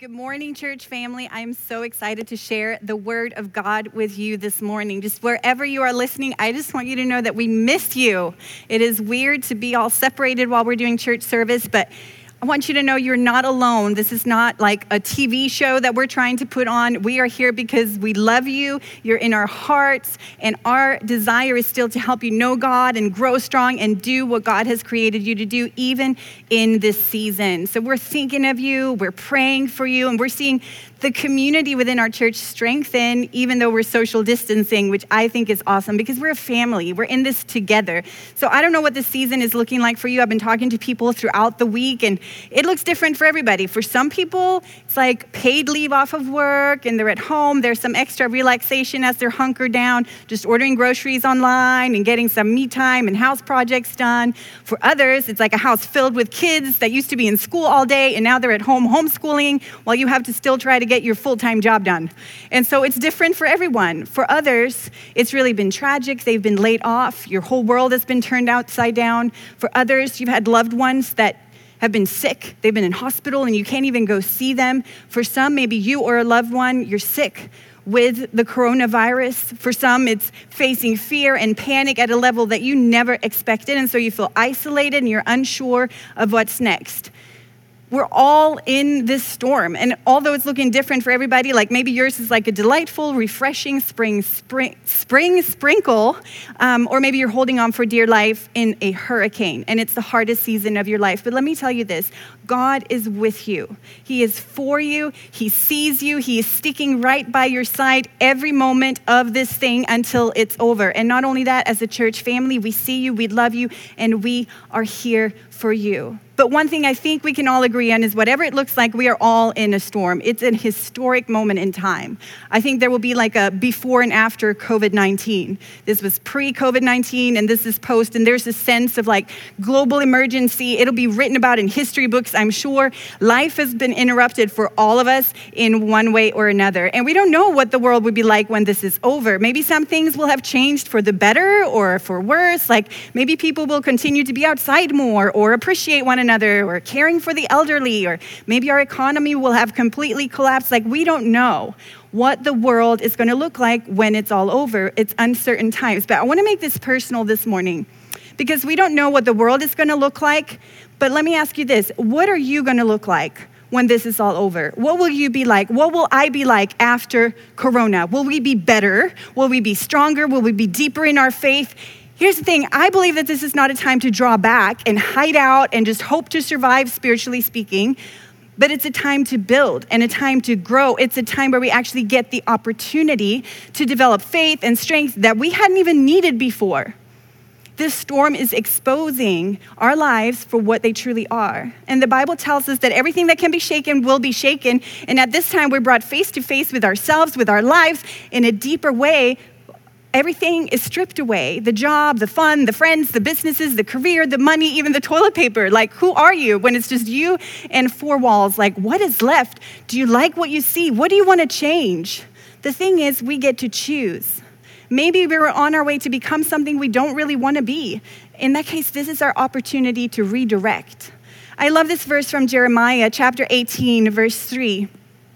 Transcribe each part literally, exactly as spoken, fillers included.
Good morning, church family. I am so excited to share the word of God with you this morning. Just wherever you are listening, I just want you to know that we miss you. It is weird to be all separated while we're doing church service, but I want you to know you're not alone. This is not like a T V show that we're trying to put on. We are here because we love you. You're in our hearts, and our desire is still to help you know God and grow strong and do what God has created you to do, even in this season. So we're thinking of you, we're praying for you, and we're seeing the community within our church strengthen, even though we're social distancing, which I think is awesome because we're a family. We're in this together. So I don't know what this season is looking like for you. I've been talking to people throughout the week, and it looks different for everybody. For some people, it's like paid leave off of work, and they're at home. There's some extra relaxation as they're hunkered down, just ordering groceries online and getting some me time and house projects done. For others, it's like a house filled with kids that used to be in school all day, and now they're at home homeschooling while you have to still try to get your full-time job done. And so it's different for everyone. For others, it's really been tragic. They've been laid off. Your whole world has been turned upside down. For others, you've had loved ones that have been sick. They've been in hospital and you can't even go see them. For some, maybe you or a loved one, you're sick with the coronavirus. For some, it's facing fear and panic at a level that you never expected. And so you feel isolated and you're unsure of what's next. We're all in this storm. And although it's looking different for everybody, like maybe yours is like a delightful, refreshing spring spring, spring sprinkle, um, or maybe you're holding on for dear life in a hurricane, and it's the hardest season of your life. But let me tell you this, God is with you. He is for you. He sees you. He is sticking right by your side every moment of this thing until it's over. And not only that, as a church family, we see you, we love you, and we are here for you. But one thing I think we can all agree on is whatever it looks like, we are all in a storm. It's an historic moment in time. I think there will be like a before and after covid nineteen. This was pre-covid nineteen, and this is post, and there's a sense of like global emergency. It'll be written about in history books, I'm sure. Life has been interrupted for all of us in one way or another. And we don't know what the world would be like when this is over. Maybe some things will have changed for the better or for worse. Like maybe people will continue to be outside more or appreciate one another or caring for the elderly, or maybe our economy will have completely collapsed. Like we don't know what the world is going to look like when it's all over. It's uncertain times. But I want to make this personal this morning because we don't know what the world is going to look like. But let me ask you this. What are you going to look like when this is all over? What will you be like? What will I be like after Corona? Will we be better? Will we be stronger? Will we be deeper in our faith? Here's the thing, I believe that this is not a time to draw back and hide out and just hope to survive, spiritually speaking, but it's a time to build and a time to grow. It's a time where we actually get the opportunity to develop faith and strength that we hadn't even needed before. This storm is exposing our lives for what they truly are. And the Bible tells us that everything that can be shaken will be shaken. And at this time, we're brought face to face with ourselves, with our lives in a deeper way. Everything is stripped away. The job, the fun, the friends, the businesses, the career, the money, even the toilet paper. Like, who are you when it's just you and four walls? Like, what is left? Do you like what you see? What do you want to change? The thing is, we get to choose. Maybe we were on our way to become something we don't really want to be. In that case, this is our opportunity to redirect. I love this verse from Jeremiah, chapter eighteen, verse three.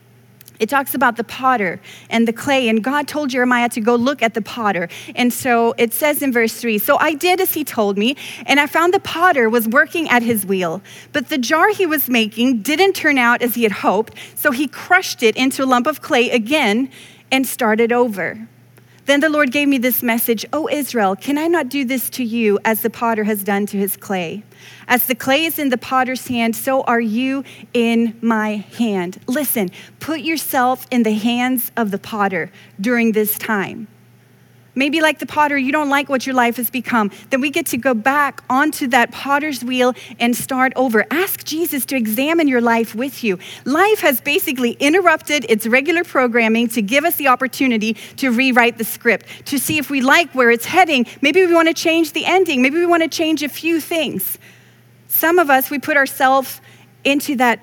It talks about the potter and the clay, and God told Jeremiah to go look at the potter. And so it says in verse three, "So I did as he told me, and I found the potter was working at his wheel. But the jar he was making didn't turn out as he had hoped, so he crushed it into a lump of clay again and started over. Then the Lord gave me this message, 'O Israel, can I not do this to you as the potter has done to his clay? As the clay is in the potter's hand, so are you in my hand.'" Listen, put yourself in the hands of the potter during this time. Maybe like the potter, you don't like what your life has become. Then we get to go back onto that potter's wheel and start over. Ask Jesus to examine your life with you. Life has basically interrupted its regular programming to give us the opportunity to rewrite the script, to see if we like where it's heading. Maybe we want to change the ending. Maybe we want to change a few things. Some of us, we put ourselves into that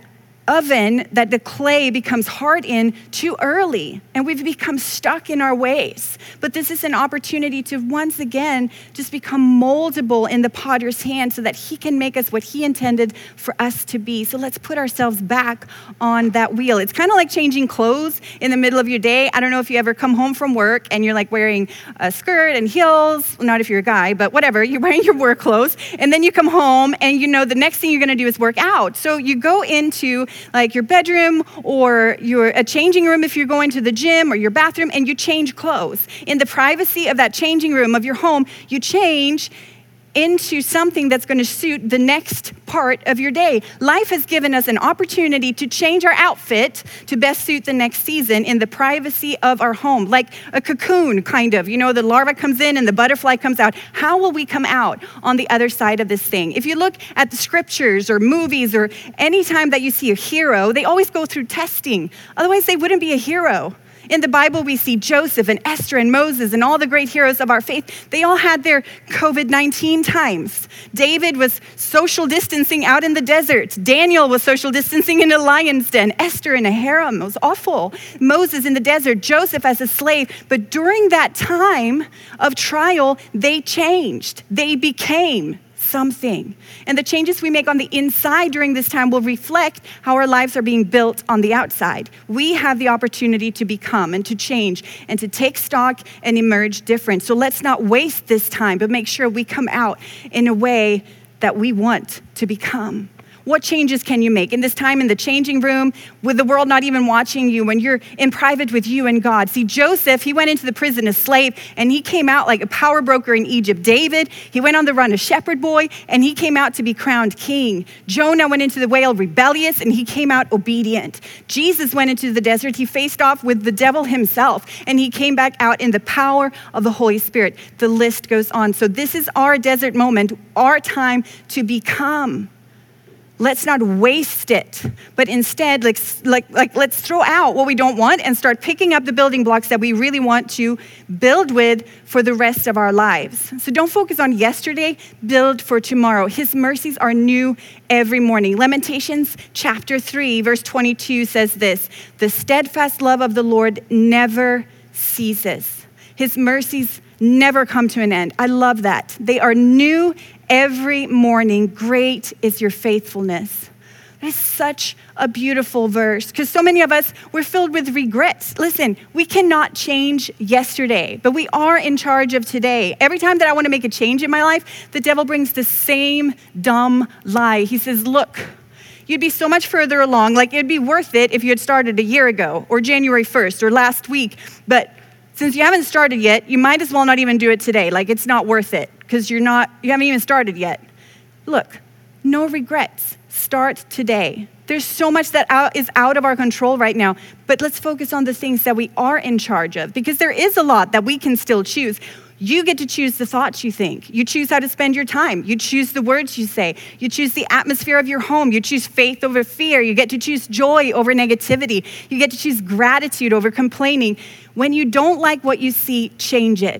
oven that the clay becomes hard in too early, and we've become stuck in our ways. But this is an opportunity to once again just become moldable in the potter's hand so that he can make us what he intended for us to be. So let's put ourselves back on that wheel. It's kind of like changing clothes in the middle of your day. I don't know if you ever come home from work and you're like wearing a skirt and heels, not if you're a guy, but whatever, you're wearing your work clothes, and then you come home and you know the next thing you're gonna do is work out. So you go into like your bedroom or your a changing room if you're going to the gym, or your bathroom, and you change clothes. In the privacy of that changing room of your home, you change into something that's going to suit the next part of your day. Life has given us an opportunity to change our outfit to best suit the next season in the privacy of our home, like a cocoon, kind of. You know, the larva comes in and the butterfly comes out. How will we come out on the other side of this thing? If you look at the scriptures or movies or any time that you see a hero, they always go through testing. Otherwise, they wouldn't be a hero. In the Bible, we see Joseph and Esther and Moses and all the great heroes of our faith. They all had their covid nineteen times. David was social distancing out in the desert. Daniel was social distancing in a lion's den. Esther in a harem. It was awful. Moses in the desert. Joseph as a slave. But during that time of trial, they changed. They became something. And the changes we make on the inside during this time will reflect how our lives are being built on the outside. We have the opportunity to become and to change and to take stock and emerge different. So let's not waste this time, but make sure we come out in a way that we want to become. What changes can you make in this time in the changing room with the world not even watching you, when you're in private with you and God? See, Joseph, he went into the prison a slave and he came out like a power broker in Egypt. David, he went on the run a shepherd boy and he came out to be crowned king. Jonah went into the whale rebellious and he came out obedient. Jesus went into the desert. He faced off with the devil himself and he came back out in the power of the Holy Spirit. The list goes on. So this is our desert moment, our time to become. Let's not waste it, but instead, like, like, like, let's throw out what we don't want and start picking up the building blocks that we really want to build with for the rest of our lives. So don't focus on yesterday, build for tomorrow. His mercies are new every morning. Lamentations chapter three, verse twenty-two says this: the steadfast love of the Lord never ceases. His mercies never come to an end. I love that. They are new every morning. Great is your faithfulness. That is such a beautiful verse, because so many of us, we're filled with regrets. Listen, we cannot change yesterday, but we are in charge of today. Every time that I want to make a change in my life, the devil brings the same dumb lie. He says, look, you'd be so much further along. Like, it'd be worth it if you had started a year ago or January first or last week. But since you haven't started yet, you might as well not even do it today. Like, it's not worth it because you're not, you haven't even started yet. Look, no regrets. Start today. There's so much that out, is out of our control right now, but let's focus on the things that we are in charge of, because there is a lot that we can still choose. You get to choose the thoughts you think. You choose how to spend your time. You choose the words you say. You choose the atmosphere of your home. You choose faith over fear. You get to choose joy over negativity. You get to choose gratitude over complaining. When you don't like what you see, change it.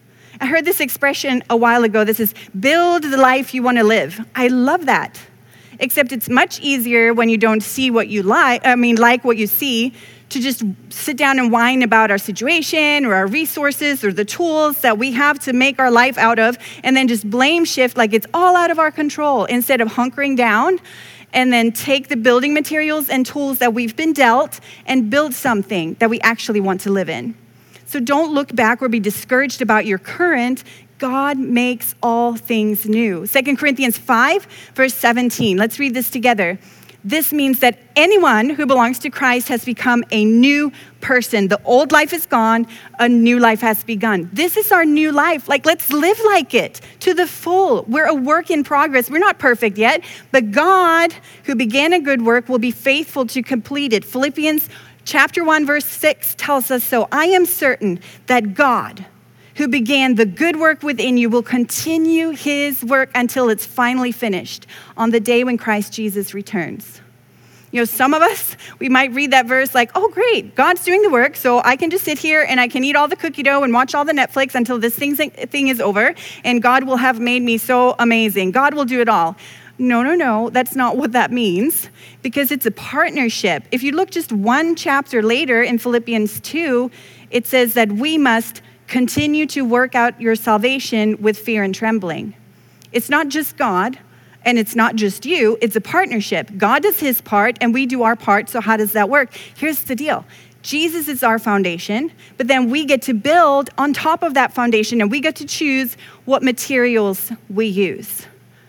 I heard this expression a while ago. This is, build the life you want to live. I love that. Except it's much easier when you don't see what you like, I mean, like what you see, to just sit down and whine about our situation or our resources or the tools that we have to make our life out of, and then just blame shift like it's all out of our control, instead of hunkering down and then take the building materials and tools that we've been dealt and build something that we actually want to live in. So don't look back or be discouraged about your current. God makes all things new. Second Corinthians five, verse seventeen. Let's read this together. This means that anyone who belongs to Christ has become a new person. The old life is gone, a new life has begun. This is our new life. Like, let's live like it to the full. We're a work in progress. We're not perfect yet, but God, who began a good work, will be faithful to complete it. Philippians chapter one, verse six tells us so. I am certain that God, who began the good work within you, will continue his work until it's finally finished on the day when Christ Jesus returns. You know, some of us, we might read that verse like, oh, great, God's doing the work, so I can just sit here and I can eat all the cookie dough and watch all the Netflix until this thing, thing is over, and God will have made me so amazing. God will do it all. No, no, no, that's not what that means, because it's a partnership. If you look just one chapter later in Philippians two, it says that we must continue to work out your salvation with fear and trembling. It's not just God, and it's not just you, it's a partnership. God does his part, and we do our part, so how does that work? Here's the deal. Jesus is our foundation, but then we get to build on top of that foundation, and we get to choose what materials we use.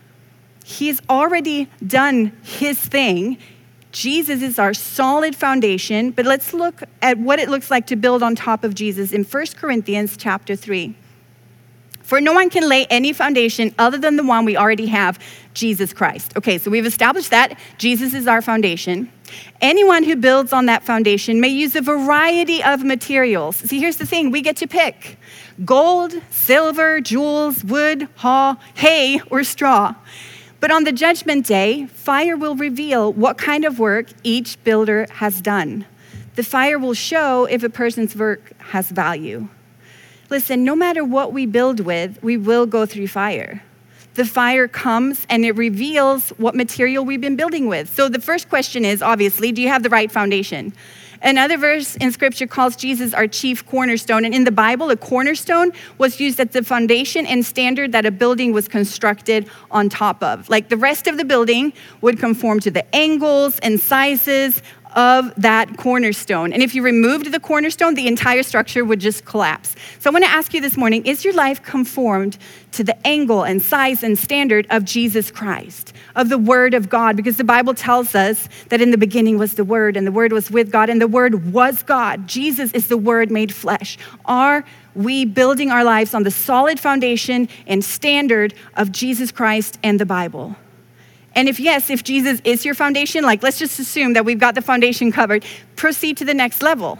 He's already done his thing. Jesus is our solid foundation, but let's look at what it looks like to build on top of Jesus in First Corinthians chapter three. For no one can lay any foundation other than the one we already have, Jesus Christ. Okay, so we've established that Jesus is our foundation. Anyone who builds on that foundation may use a variety of materials. See, here's the thing, we get to pick gold, silver, jewels, wood, haw, hay, or straw. But on the judgment day, fire will reveal what kind of work each builder has done. The fire will show if a person's work has value. Listen, no matter what we build with, we will go through fire. The fire comes and it reveals what material we've been building with. So the first question is, obviously, do you have the right foundation? Another verse in scripture calls Jesus our chief cornerstone. And in the Bible, a cornerstone was used as the foundation and standard that a building was constructed on top of. Like the rest of the building would conform to the angles and sizes of that cornerstone. And if you removed the cornerstone, the entire structure would just collapse. So I want to ask you this morning, is your life conformed to the angle and size and standard of Jesus Christ, of the Word of God? Because the Bible tells us that in the beginning was the Word, and the Word was with God, and the Word was God. Jesus is the Word made flesh. Are we building our lives on the solid foundation and standard of Jesus Christ and the Bible? And if yes, if Jesus is your foundation, like let's just assume that we've got the foundation covered, proceed to the next level.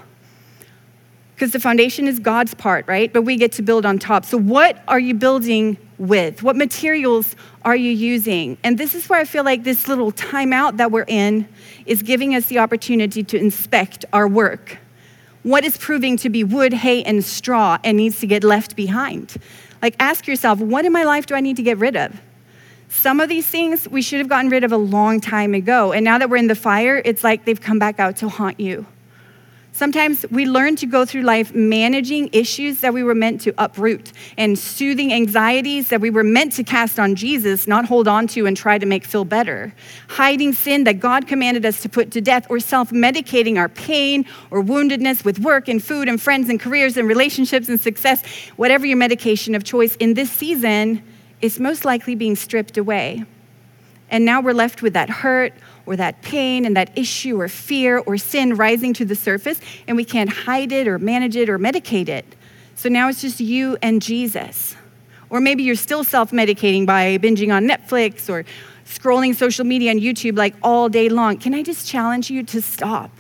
Because the foundation is God's part, right? But we get to build on top. So what are you building with? What materials are you using? And this is where I feel like this little timeout that we're in is giving us the opportunity to inspect our work. What is proving to be wood, hay, and straw and needs to get left behind? Like ask yourself, what in my life do I need to get rid of? Some of these things we should have gotten rid of a long time ago. And now that we're in the fire, it's like they've come back out to haunt you. Sometimes we learn to go through life managing issues that we were meant to uproot and soothing anxieties that we were meant to cast on Jesus, not hold on to and try to make feel better. Hiding sin that God commanded us to put to death, or self-medicating our pain or woundedness with work and food and friends and careers and relationships and success. Whatever your medication of choice in this season is most likely being stripped away. And now we're left with that hurt or that pain and that issue or fear or sin rising to the surface, and we can't hide it or manage it or medicate it. So now it's just you and Jesus. Or maybe you're still self-medicating by binging on Netflix or scrolling social media and YouTube like all day long. Can I just challenge you to stop?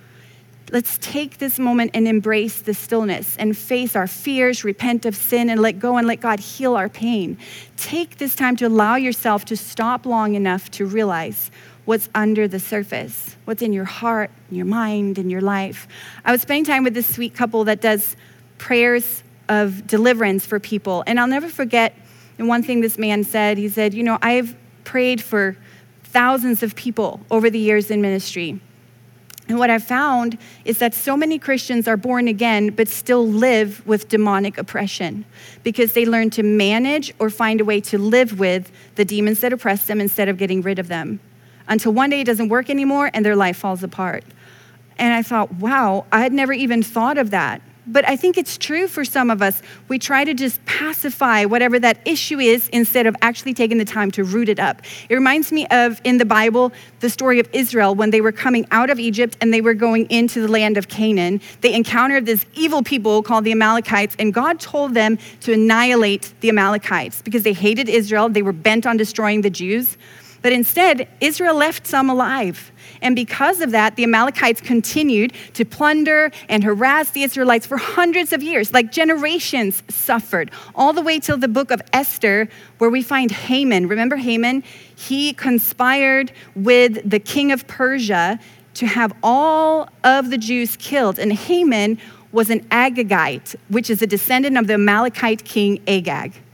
Let's take this moment and embrace the stillness and face our fears, repent of sin, and let go and let God heal our pain. Take this time to allow yourself to stop long enough to realize what's under the surface, what's in your heart, in your mind, in your life. I was spending time with this sweet couple that does prayers of deliverance for people. And I'll never forget, and one thing this man said, he said, you know, I've prayed for thousands of people over the years in ministry. And what I found is that so many Christians are born again, but still live with demonic oppression because they learn to manage or find a way to live with the demons that oppress them instead of getting rid of them, until one day it doesn't work anymore and their life falls apart. And I thought, wow, I had never even thought of that. But I think it's true for some of us. We try to just pacify whatever that issue is instead of actually taking the time to root it up. It reminds me of, in the Bible, the story of Israel when they were coming out of Egypt and they were going into the land of Canaan. They encountered this evil people called the Amalekites, and God told them to annihilate the Amalekites because they hated Israel. They were bent on destroying the Jews. But instead, Israel left some alive. And because of that, the Amalekites continued to plunder and harass the Israelites for hundreds of years, like generations suffered, all the way till the book of Esther, where we find Haman. Remember Haman? He conspired with the king of Persia to have all of the Jews killed. And Haman was an Agagite, which is a descendant of the Amalekite king Agag.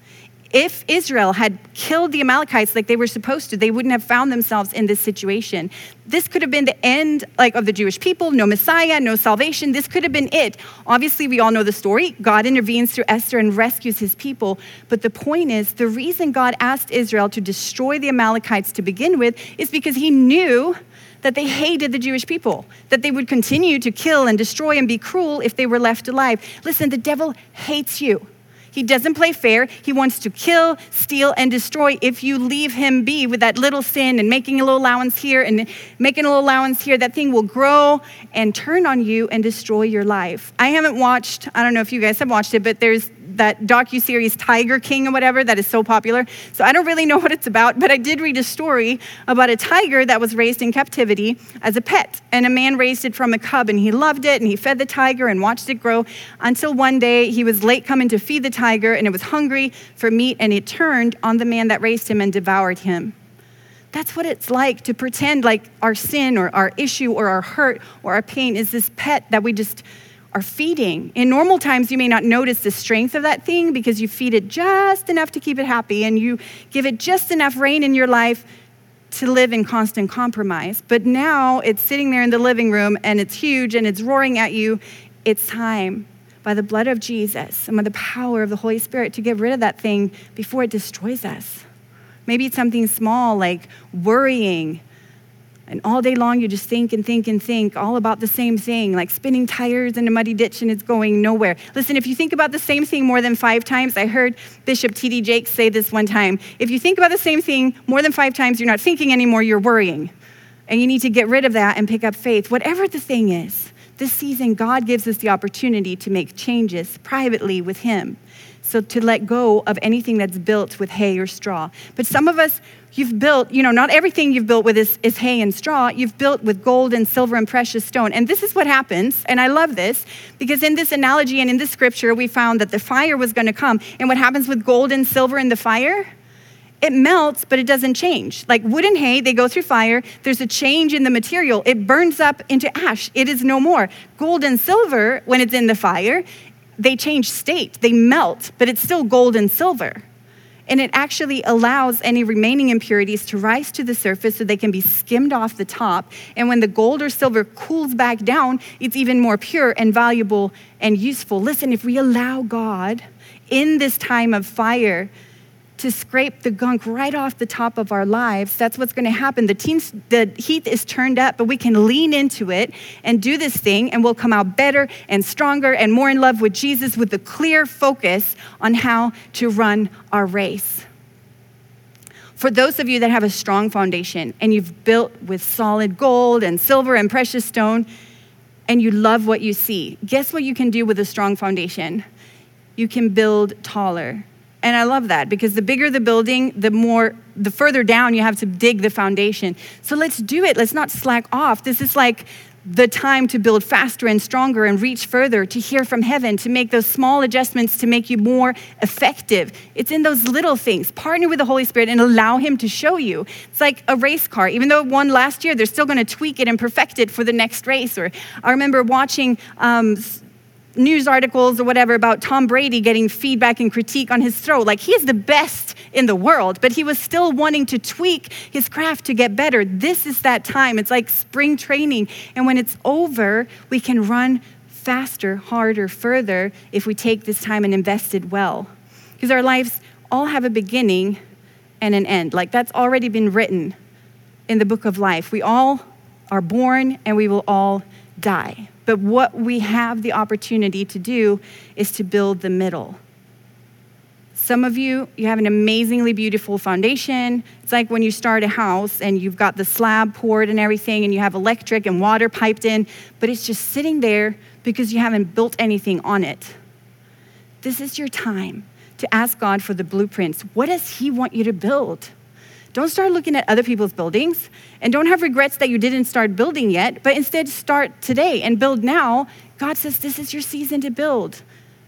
If Israel had killed the Amalekites like they were supposed to, they wouldn't have found themselves in this situation. This could have been the end like of the Jewish people, no Messiah, no salvation. This could have been it. Obviously, we all know the story. God intervenes through Esther and rescues his people. But the point is, the reason God asked Israel to destroy the Amalekites to begin with is because he knew that they hated the Jewish people, that they would continue to kill and destroy and be cruel if they were left alive. Listen, the devil hates you. He doesn't play fair. He wants to kill, steal, and destroy if you leave him be with that little sin and making a little allowance here and making a little allowance here. That thing will grow and turn on you and destroy your life. I haven't watched, I don't know if you guys have watched it, but there's that docuseries Tiger King or whatever that is so popular. So I don't really know what it's about, but I did read a story about a tiger that was raised in captivity as a pet. And a man raised it from a cub and he loved it and he fed the tiger and watched it grow until one day he was late coming to feed the tiger and it was hungry for meat and it turned on the man that raised him and devoured him. That's what it's like to pretend like our sin or our issue or our hurt or our pain is this pet that we just are feeding. In normal times, you may not notice the strength of that thing because you feed it just enough to keep it happy and you give it just enough rein in your life to live in constant compromise. But now it's sitting there in the living room and it's huge and it's roaring at you. It's time, by the blood of Jesus and by the power of the Holy Spirit, to get rid of that thing before it destroys us. Maybe it's something small like worrying. And all day long, you just think and think and think all about the same thing, like spinning tires in a muddy ditch and it's going nowhere. Listen, if you think about the same thing more than five times, I heard Bishop T D Jakes say this one time. If you think about the same thing more than five times, you're not thinking anymore, you're worrying. And you need to get rid of that and pick up faith. Whatever the thing is, this season, God gives us the opportunity to make changes privately with him. So to let go of anything that's built with hay or straw. But some of us, you've built, you know, not everything you've built with is, is hay and straw. You've built with gold and silver and precious stone. And this is what happens, and I love this, because in this analogy and in this scripture, we found that the fire was going to come. And what happens with gold and silver in the fire? It melts, but it doesn't change. Like wood and hay, they go through fire. There's a change in the material. It burns up into ash. It is no more. Gold and silver, when it's in the fire, they change state, they melt, but it's still gold and silver. And it actually allows any remaining impurities to rise to the surface so they can be skimmed off the top. And when the gold or silver cools back down, it's even more pure and valuable and useful. Listen, if we allow God in this time of fire to scrape the gunk right off the top of our lives, that's what's going to happen. The, teens, the heat is turned up, but we can lean into it and do this thing, and we'll come out better and stronger and more in love with Jesus with a clear focus on how to run our race. For those of you that have a strong foundation and you've built with solid gold and silver and precious stone, and you love what you see, guess what you can do with a strong foundation? You can build taller. And I love that because the bigger the building, the more, the further down you have to dig the foundation. So let's do it. Let's not slack off. This is like the time to build faster and stronger and reach further, to hear from heaven, to make those small adjustments to make you more effective. It's in those little things. Partner with the Holy Spirit and allow him to show you. It's like a race car. Even though it won last year, they're still going to tweak it and perfect it for the next race. Or I remember watching um, news articles or whatever about Tom Brady getting feedback and critique on his throw. Like, he is the best in the world, but he was still wanting to tweak his craft to get better. This is that time. It's like spring training. And when it's over, we can run faster, harder, further if we take this time and invest it well. Because our lives all have a beginning and an end. Like, that's already been written in the book of life. We all are born and we will all die. But what we have the opportunity to do is to build the middle. Some of you, you have an amazingly beautiful foundation. It's like when you start a house and you've got the slab poured and everything and you have electric and water piped in, but it's just sitting there because you haven't built anything on it. This is your time to ask God for the blueprints. What does he want you to build? Don't start looking at other people's buildings and don't have regrets that you didn't start building yet, but instead start today and build now. God says this is your season to build.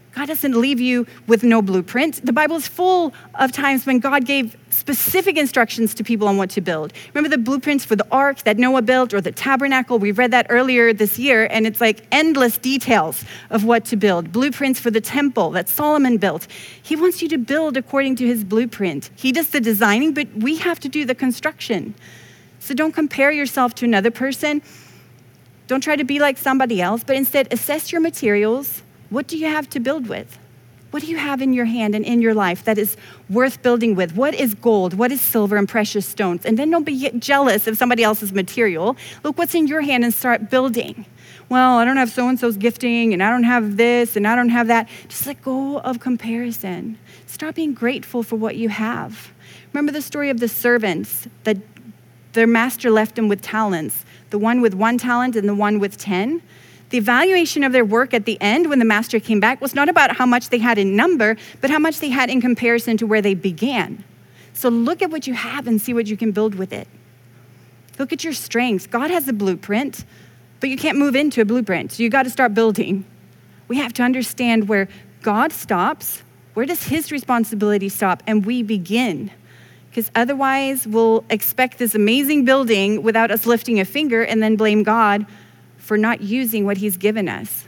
God doesn't leave you with no blueprint. The Bible is full of times when God gave specific instructions to people on what to build. Remember the blueprints for the ark that Noah built or the tabernacle? We read that earlier this year, and it's like endless details of what to build. Blueprints for the temple that Solomon built. He wants you to build according to his blueprint. He does the designing, but we have to do the construction. So don't compare yourself to another person. Don't try to be like somebody else, but instead assess your materials. What do you have to build with? What do you have in your hand and in your life that is worth building with? What is gold? What is silver and precious stones? And then don't be jealous of somebody else's material. Look what's in your hand and start building. Well, I don't have so-and-so's gifting, and I don't have this, and I don't have that. Just let go of comparison. Start being grateful for what you have. Remember the story of the servants that their master left them with talents, the one with one talent and the one with ten? The evaluation of their work at the end when the master came back was not about how much they had in number, but how much they had in comparison to where they began. So look at what you have and see what you can build with it. Look at your strengths. God has a blueprint, but you can't move into a blueprint. So you got to start building. We have to understand where God stops, where does his responsibility stop, and we begin. Because otherwise we'll expect this amazing building without us lifting a finger and then blame God for not using what he's given us.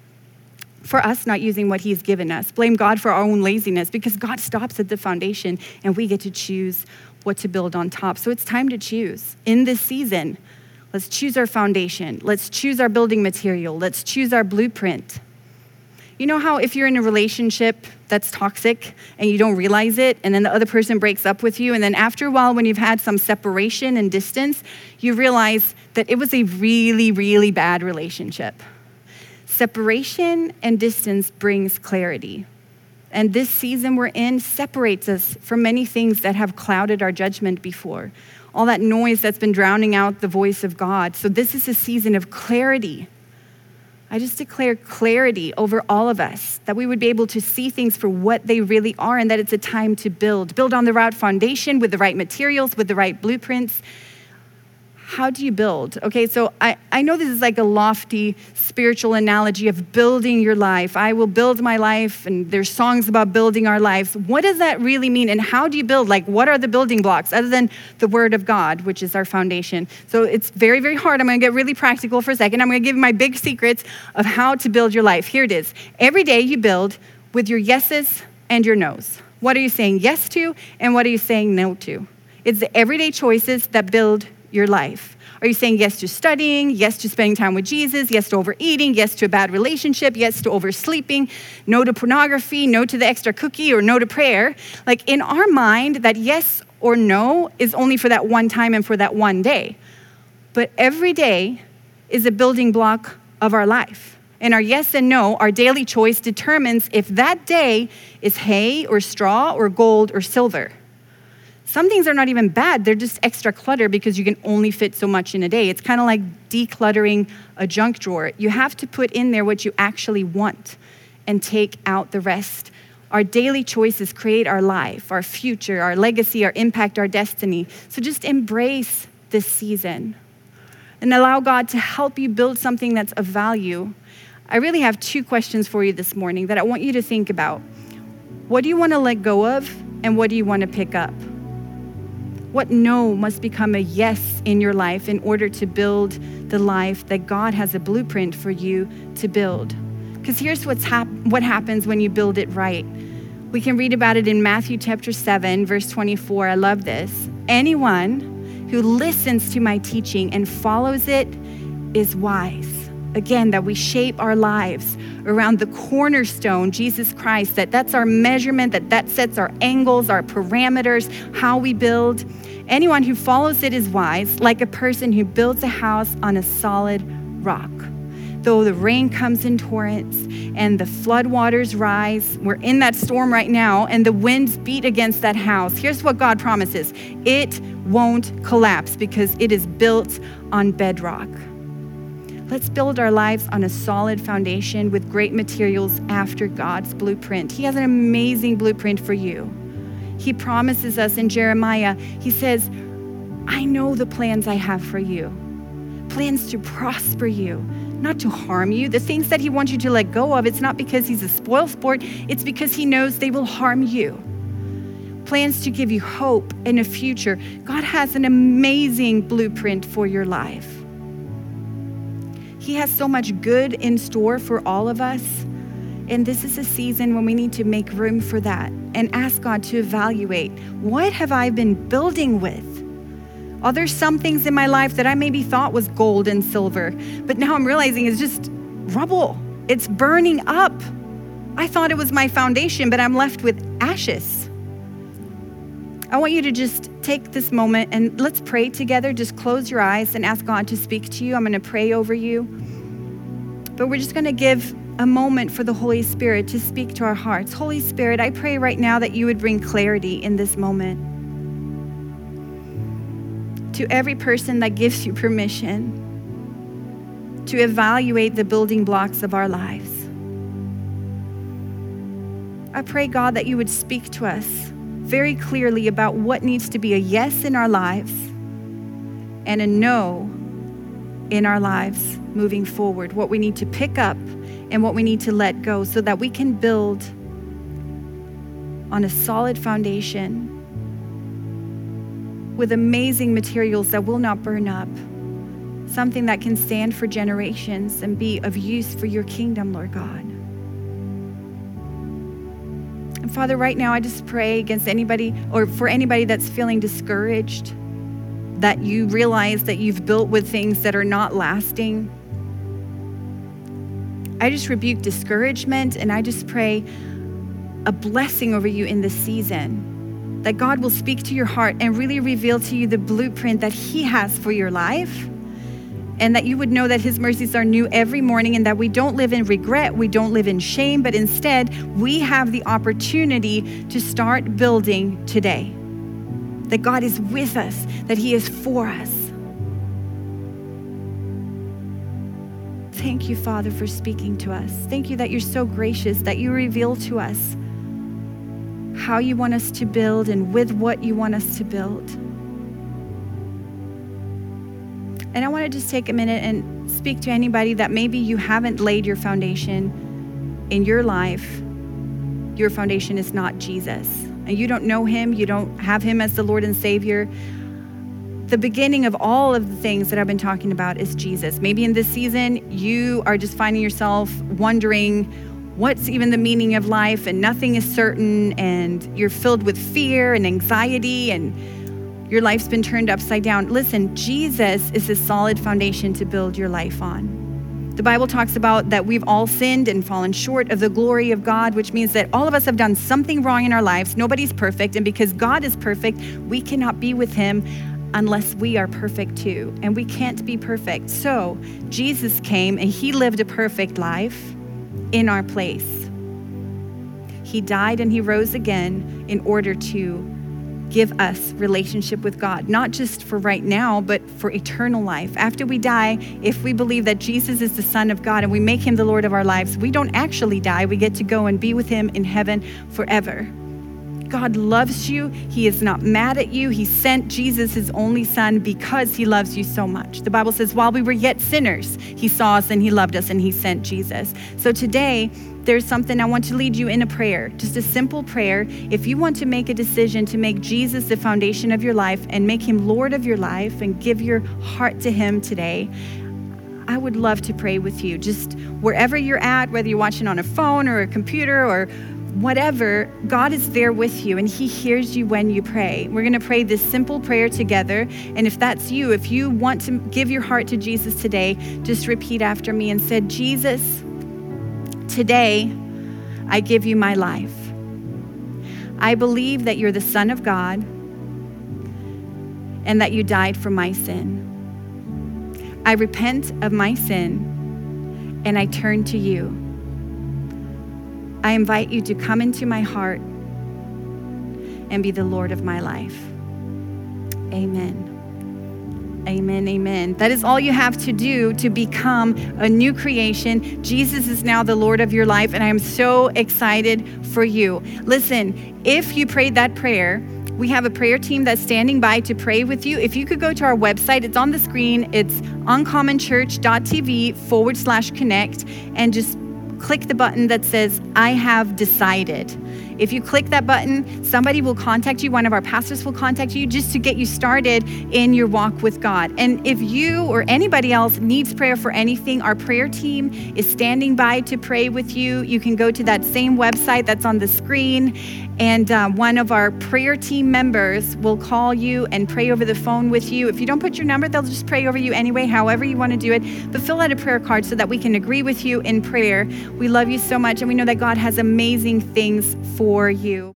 For us not using what he's given us. Blame God for our own laziness because God stops at the foundation and we get to choose what to build on top. So it's time to choose. In this season, let's choose our foundation. Let's choose our building material. Let's choose our blueprint. You know how if you're in a relationship that's toxic and you don't realize it, and then the other person breaks up with you, and then after a while when you've had some separation and distance, you realize that it was a really, really bad relationship. Separation and distance brings clarity. And this season we're in separates us from many things that have clouded our judgment before. All that noise that's been drowning out the voice of God. So this is a season of clarity. I just declare clarity over all of us, that we would be able to see things for what they really are and that it's a time to build. Build on the right foundation with the right materials, with the right blueprints. How do you build? Okay, so I, I know this is like a lofty spiritual analogy of building your life. I will build my life, and there's songs about building our lives. What does that really mean, and how do you build? Like, what are the building blocks other than the Word of God, which is our foundation? So it's very, very hard. I'm going to get really practical for a second. I'm going to give you my big secrets of how to build your life. Here it is. Every day you build with your yeses and your nos. What are you saying yes to, and what are you saying no to? It's the everyday choices that build your life. Are you saying yes to studying, yes to spending time with Jesus, yes to overeating, yes to a bad relationship, yes to oversleeping, no to pornography, no to the extra cookie, or no to prayer? Like in our mind, that yes or no is only for that one time and for that one day. But every day is a building block of our life. And our yes and no, our daily choice determines if that day is hay or straw or gold or silver. Some things are not even bad. They're just extra clutter because you can only fit so much in a day. It's kind of like decluttering a junk drawer. You have to put in there what you actually want and take out the rest. Our daily choices create our life, our future, our legacy, our impact, our destiny. So just embrace this season and allow God to help you build something that's of value. I really have two questions for you this morning that I want you to think about. What do you want to let go of, and what do you want to pick up? What no must become a yes in your life in order to build the life that God has a blueprint for you to build? Because here's what's hap- what happens when you build it right. We can read about it in Matthew chapter seven, verse twenty-four. I love this. Anyone who listens to my teaching and follows it is wise. Again, that we shape our lives around the cornerstone, Jesus Christ, that that's our measurement, that that sets our angles, our parameters, how we build. Anyone who follows it is wise, like a person who builds a house on a solid rock. Though the rain comes in torrents and the floodwaters rise, we're in that storm right now, and the winds beat against that house. Here's what God promises. It won't collapse because it is built on bedrock. Let's build our lives on a solid foundation with great materials after God's blueprint. He has an amazing blueprint for you. He promises us in Jeremiah, he says, I know the plans I have for you. Plans to prosper you, not to harm you. The things that he wants you to let go of, it's not because he's a spoil sport, it's because he knows they will harm you. Plans to give you hope and a future. God has an amazing blueprint for your life. He has so much good in store for all of us. And this is a season when we need to make room for that and ask God to evaluate, what have I been building with? Are there some things in my life that I maybe thought was gold and silver, but now I'm realizing it's just rubble. It's burning up. I thought it was my foundation, but I'm left with ashes. I want you to just take this moment and let's pray together. Just close your eyes and ask God to speak to you. I'm going to pray over you. But we're just going to give a moment for the Holy Spirit to speak to our hearts. Holy Spirit, I pray right now that you would bring clarity in this moment. To every person that gives you permission to evaluate the building blocks of our lives. I pray, God, that you would speak to us very clearly about what needs to be a yes in our lives and a no in our lives moving forward, what we need to pick up and what we need to let go so that we can build on a solid foundation with amazing materials that will not burn up, something that can stand for generations and be of use for your kingdom, Lord God. And Father, right now I just pray against anybody or for anybody that's feeling discouraged, that you realize that you've built with things that are not lasting. I just rebuke discouragement and I just pray a blessing over you in this season. That God will speak to your heart and really reveal to you the blueprint that he has for your life. And that you would know that his mercies are new every morning and that we don't live in regret, we don't live in shame, but instead we have the opportunity to start building today. That God is with us, that he is for us. Thank you, Father, for speaking to us. Thank you that you're so gracious, that you reveal to us how you want us to build and with what you want us to build. And I want to just take a minute and speak to anybody that maybe you haven't laid your foundation in your life. Your foundation is not Jesus. And you don't know him, you don't have him as the Lord and Savior. The beginning of all of the things that I've been talking about is Jesus. Maybe in this season, you are just finding yourself wondering, what's even the meaning of life, and nothing is certain, and you're filled with fear and anxiety, and your life's been turned upside down. Listen, Jesus is a solid foundation to build your life on. The Bible talks about that we've all sinned and fallen short of the glory of God, which means that all of us have done something wrong in our lives. Nobody's perfect, and because God is perfect, we cannot be with him unless we are perfect too, and we can't be perfect. So Jesus came and he lived a perfect life in our place. He died and he rose again in order to give us relationship with God, not just for right now, but for eternal life. After we die, if we believe that Jesus is the Son of God and we make him the Lord of our lives, we don't actually die. We get to go and be with him in heaven forever. God loves you. He is not mad at you. He sent Jesus, his only son, because he loves you so much. The Bible says, while we were yet sinners, he saw us and he loved us and he sent Jesus. So today, there's something I want to lead you in a prayer, just a simple prayer. If you want to make a decision to make Jesus the foundation of your life and make him Lord of your life and give your heart to him today, I would love to pray with you. Just wherever you're at, whether you're watching on a phone or a computer or whatever, God is there with you and he hears you when you pray. We're going to pray this simple prayer together. And if that's you, if you want to give your heart to Jesus today, just repeat after me and say, Jesus, today I give you my life. I believe that you're the Son of God and that you died for my sin. I repent of my sin and I turn to you. I invite you to come into my heart and be the Lord of my life. Amen. Amen, amen. That is all you have to do to become a new creation. Jesus is now the Lord of your life, and I am so excited for you. Listen, if you prayed that prayer, We have a prayer team that's standing by to pray with you. If you could go to our website, it's on the screen. It's uncommonchurch.tv forward slash connect, and just click the button that says, I have decided. If you click that button, somebody will contact you. One of our pastors will contact you just to get you started in your walk with God. And if you or anybody else needs prayer for anything, our prayer team is standing by to pray with you. You can go to that same website that's on the screen, and uh, one of our prayer team members will call you and pray over the phone with you. If you don't put your number, they'll just pray over you anyway, however you want to do it. But fill out a prayer card so that we can agree with you in prayer. We love you so much, and we know that God has amazing things for you.